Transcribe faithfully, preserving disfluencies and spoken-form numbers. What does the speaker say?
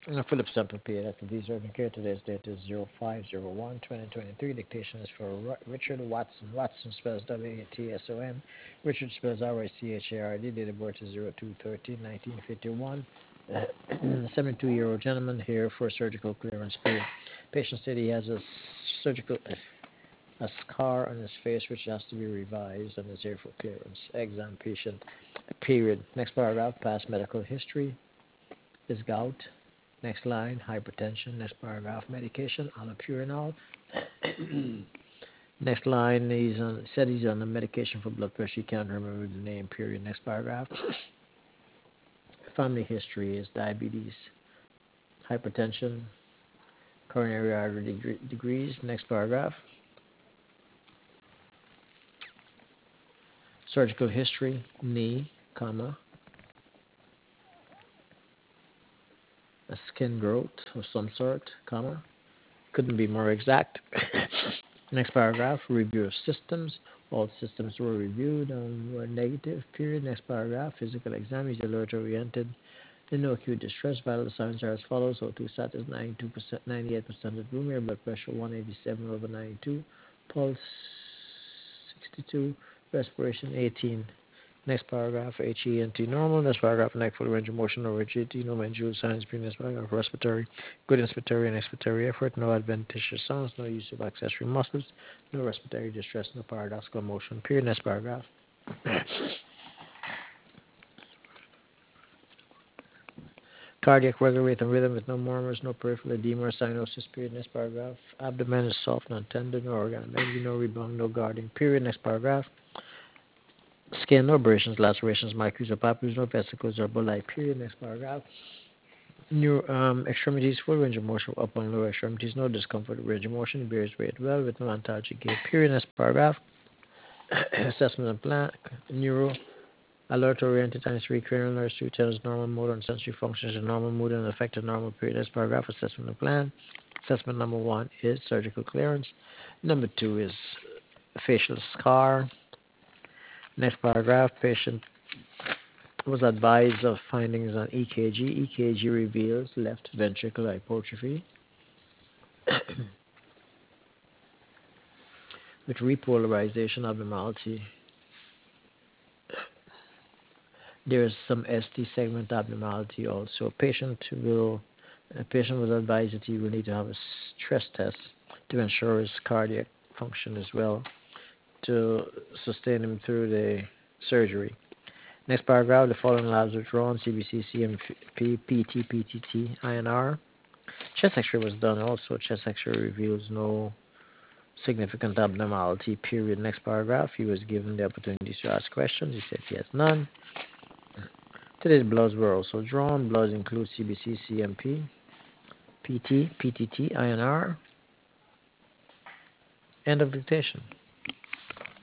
Uh, Philip Sample P. That's these are here. Today's date is zero five zero one twenty twenty-three. Dictation is for Richard Watson. Watson spells W A T S O N. Richard spells R I C H A R D. Date of birth is zero two thirteen nineteen fifty-one. seventy-two year old gentleman here for surgical clearance. Period. Patient said he has a surgical a scar on his face which has to be revised and is here for clearance. Exam patient. Period. Next paragraph. Past medical history is gout. Next line, hypertension. Next paragraph, medication, allopurinol. Next line, he's on, said he's on the medication for blood pressure. He can't remember the name, period. Next paragraph. Family history is diabetes, hypertension, coronary artery deg- degrees. Next paragraph. Surgical history, knee, comma, a skin growth of some sort, comma. Couldn't be more exact. Next paragraph, review of systems. All systems were reviewed and were negative, period. Next paragraph, physical exam is alert oriented. In no acute distress, vital signs are as follows. O two sat is ninety-two percent, ninety-eight percent at room air, blood pressure one eighty-seven over ninety-two, pulse sixty-two, respiration eighteen. Next paragraph, H E N T normal. Next paragraph, neck full range of motion, no rigidity, no mandibular signs. Previous paragraph, respiratory, good inspiratory and expiratory effort, no adventitious sounds, no use of accessory muscles, no respiratory distress, no paradoxical motion. Period. Next paragraph. Cardiac regular rate and rhythm with no murmurs, no peripheral edema or cyanosis. Period. Next paragraph. Abdomen is soft, non-tender, no organ, maybe no rebound, no guarding. Period. Next paragraph. Skin, no abrasions, lacerations, micros or papules, no vesicles or bulli. Period. Next paragraph. New um, extremities, full range of motion, upper and lower extremities, no discomfort, range of motion, bears weight well with no antalgic gait. Period. Next paragraph. Assessment and plan. Neuro, alert oriented times three, cranial nerves, two channels, normal motor and sensory functions, and normal mood and affected normal period. Next paragraph. Assessment and plan. Assessment number one is surgical clearance. Number two is facial scar. Next paragraph. Patient was advised of findings on E K G. E K G reveals left ventricular hypertrophy with repolarization abnormality. There is some S T segment abnormality also. Patient will, a patient was advised that he will need to have a stress test to ensure his cardiac function as well to sustain him through the surgery. Next paragraph, the following labs were drawn: C B C, C M P, P T, P T T, I N R. Chest X-ray was done also. Chest X-ray reveals no significant abnormality. Period. Next paragraph, he was given the opportunity to ask questions. He said he has none. Today's bloods were also drawn. Bloods include C B C, C M P, P T, P T T, I N R. End of dictation.